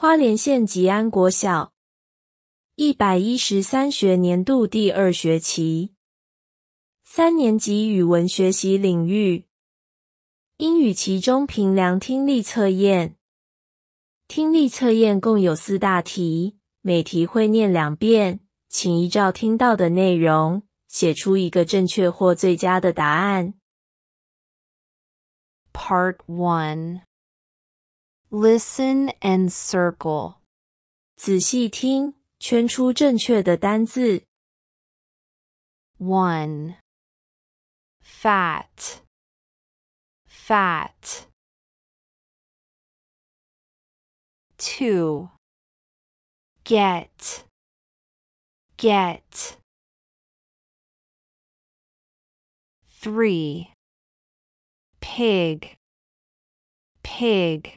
花莲县吉安国小113学年度第2学期3年级语文学习领域英语其中评量听力测验。听力测验共有4大题，每题会念2遍，请依照听到的内容，写出一个正确或最佳的答案。 Part 1. Listen and circle. 仔细听，圈出正确的单字。 1. Fat. Fat. 2. Get. Get. 3. Pig. Pig.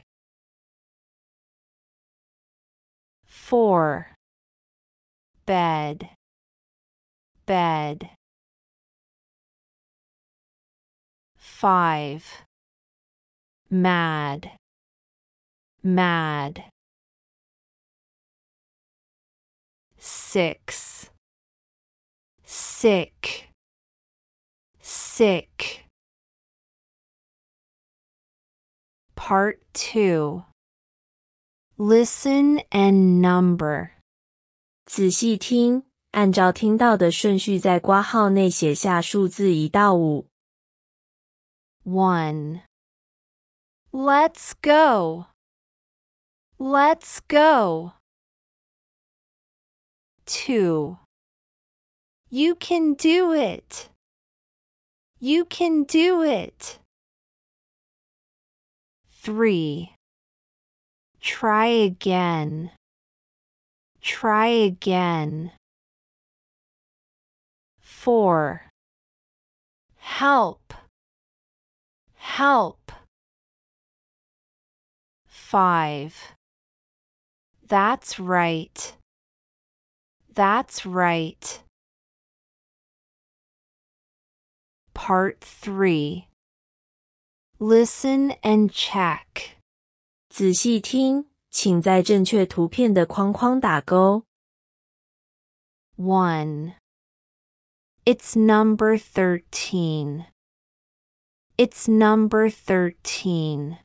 4. Bed. Bed. 5. Mad. Mad. 6. Sick. Sick. Part 2. Listen and number. 仔细听，按照听到的顺序在括号内写下数字1到5。 1. Let's go. Let's go. 2. You can do it. You can do it. 3. Try again. Try again. 4. Help. Help. 5. That's right. That's right. Part 3. Listen and check. 仔细听，请在正确图片的框框打勾。 1. It's number 13. It's number 13.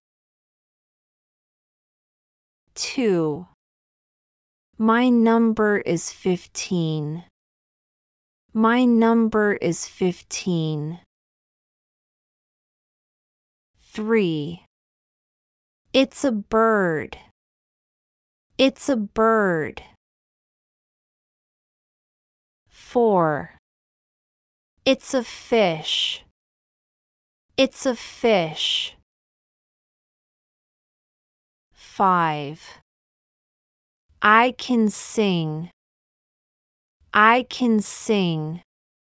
2. My number is 15. My number is 15. 3. It's a bird. It's a bird. 4. It's a fish. It's a fish. 5. I can sing. I can sing.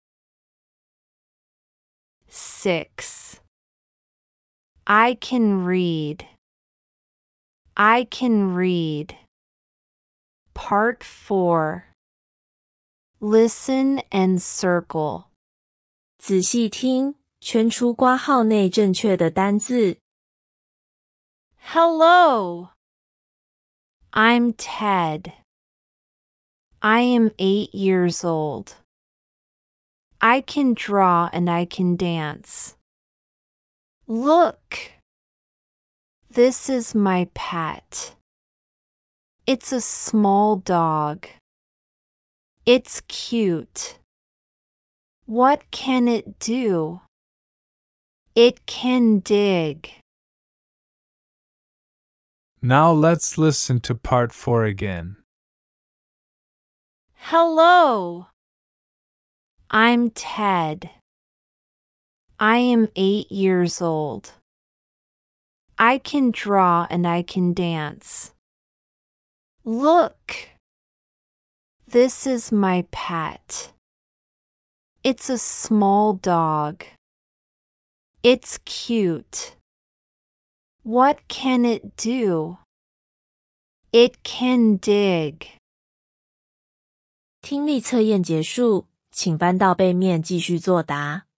6. I can read. I can read. Part 4. Listen and circle. 仔细听，圈出括号内正确的单字。 Hello. I'm Ted. I am 8 years old. I can draw and I can dance. Look. This is my pet. It's a small dog. It's cute. What can it do? It can dig. Now let's listen to part 4 again. Hello. I'm Ted. I am 8 years old. I can draw and I can dance. Look. This is my pet. It's a small dog. It's cute. What can it do? It can dig. 听力测验结束，请翻到背面继续作答。